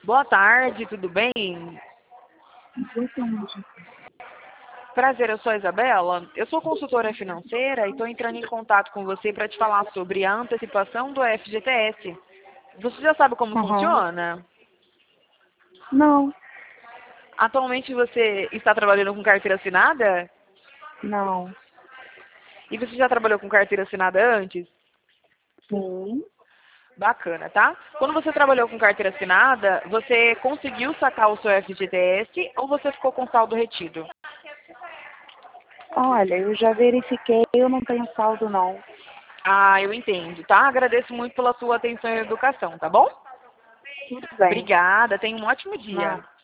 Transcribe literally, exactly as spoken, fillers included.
Boa tarde, tudo bem? Boa tarde. Prazer, eu sou a Isabela. Eu sou consultora financeira e estou entrando em contato com você para te falar sobre a antecipação do F G T S. Você já sabe como Aham. funciona? Não, Atualmente você está trabalhando com carteira assinada? não. E você já trabalhou com carteira assinada antes? Sim. Bacana, tá? Quando você trabalhou com carteira assinada, você conseguiu sacar o seu F G T S ou você ficou com saldo retido? Olha, eu já verifiquei, eu não tenho saldo não. Ah, eu entendo, tá? Agradeço muito pela sua atenção e educação, tá bom? Tudo bem. Obrigada, tenha um ótimo dia. Não.